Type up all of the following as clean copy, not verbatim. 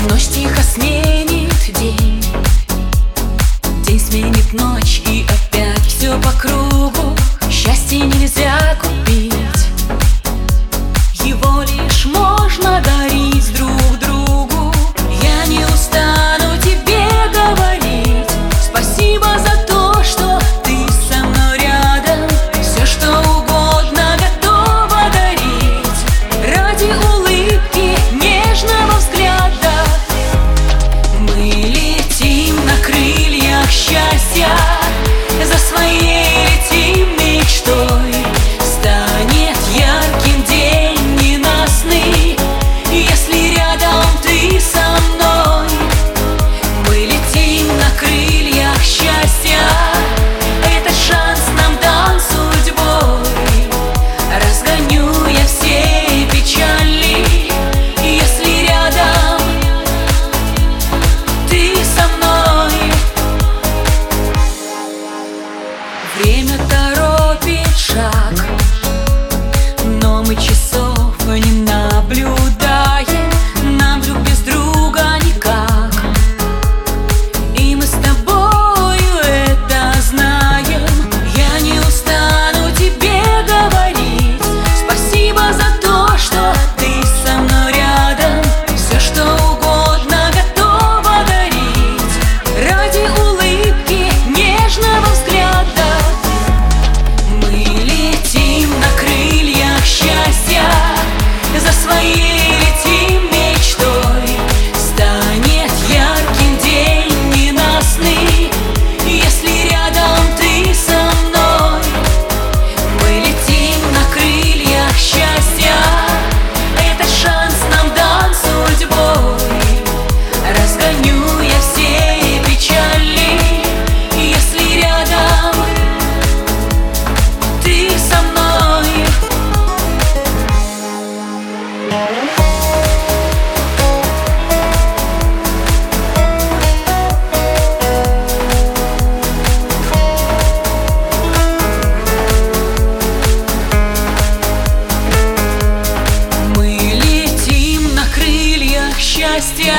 Ночь тихо сменит день, день сменит ночь, и опять все по кругу. Счастье нельзя купить, его лишь можно дарить друг другу. Я не устану тебе говорить спасибо за то, что ты со мной рядом. Все, что угодно готова дарить ради улыбки, нежного взгляда. Мы летим на крыльях счастья, за своей летим мечтой. Станет ярким день ненастный, если рядом ты со мной. Мы летим на крыльях счастья, этот шанс нам дан судьбой. Разгоню я все печали, если рядом ты со мной. Время торопит шаг, но мы часов не наблюдаем. Нам вдруг без друга никак, и мы с тобою это знаем. Я не устану тебе говорить спасибо за то, что ты со мной рядом. Все, что угодно готова дарить ради улыбки, нежного взгляда. Мы летим на крыльях счастья, за своей летим мечтой. Станет ярким день ненастный, если рядом ты со мной. Мы летим на крыльях счастья, этот шанс нам дан судьбой. Разгоню я все печали, если рядом ты со мной. Мы летим на крыльях счастья,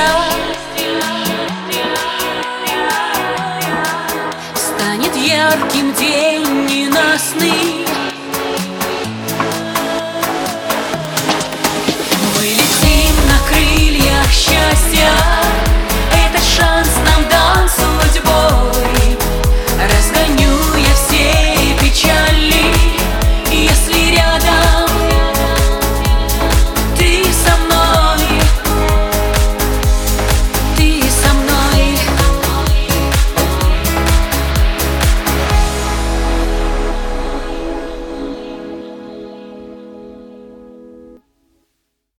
станет ярким день ненастный,